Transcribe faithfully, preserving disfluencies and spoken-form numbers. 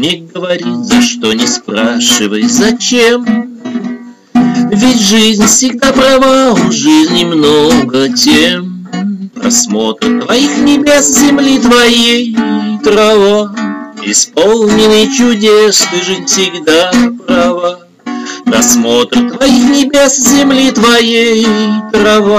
Не говори, за что, не спрашивай, зачем. Ведь жизнь всегда права, у жизни много тем. Просмотр твоих небес, земли твоей, трава, исполненный чудес, ты жизнь всегда права. Просмотр твоих небес, земли твоей, трава.